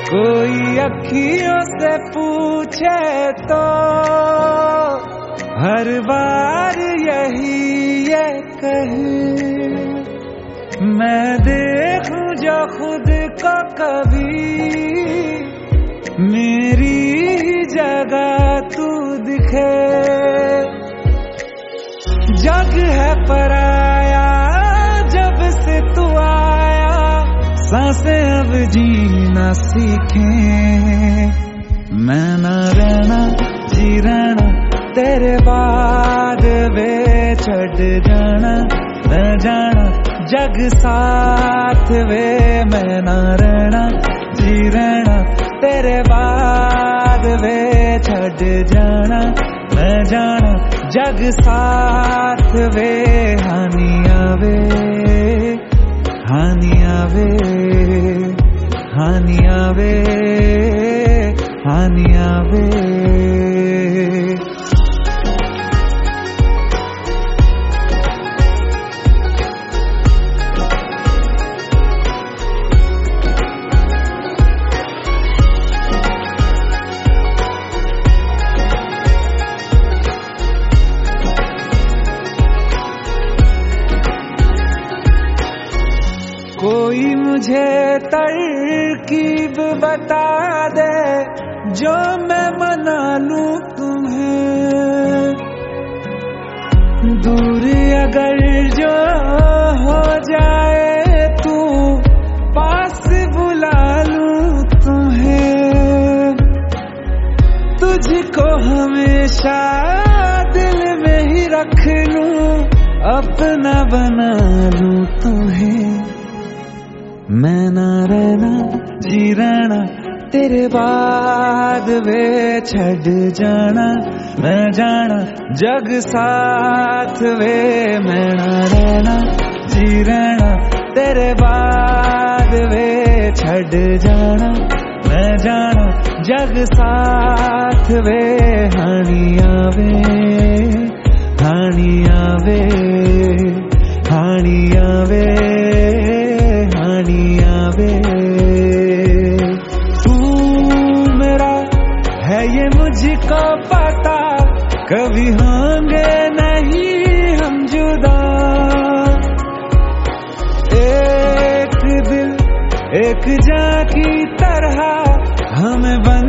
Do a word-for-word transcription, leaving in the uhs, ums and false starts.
कोई अखियों से पूछे तो हर बार यही ये कहे, मैं देखूं जो खुद को कभी मेरी ही जगह तू दिखे। जग है पराया जब से तू आया, सांसें अब जीना सीखे। मैं ना रहना जी रहना तेरे बाद वे छड़ जाना, न जाना जग साथ वे। मैं ना रहना जी रहना तेरे बाद वे छड़ जाना, न जाना जग साथ वे। हानि आवे हानि आवे हानि आवे हानि आवे। कोई मुझे तरकीब बता दे जो मैं मना लूं तुम्हें। दूर अगर जो हो जाए तू पास बुला लूं तुम्हें। तुझको हमेशा दिल में ही रख लूं, अपना बना लूं तुम्हें। मैं ना रहना जी रहना तेरे बाद वे छड़ जाना, मैं जाना जग साथ वे। मैं ना रहना जी रहना तेरे बाद वे छड़ जाना, मैं जाना जग साथ वे। हानि आवे हानि आवे हानि आवे हानि आवे। तू मेरा है ये मुझको पता, कभी होंगे नहीं हम जुदा। एक दिल एक जान की तरह हमें बन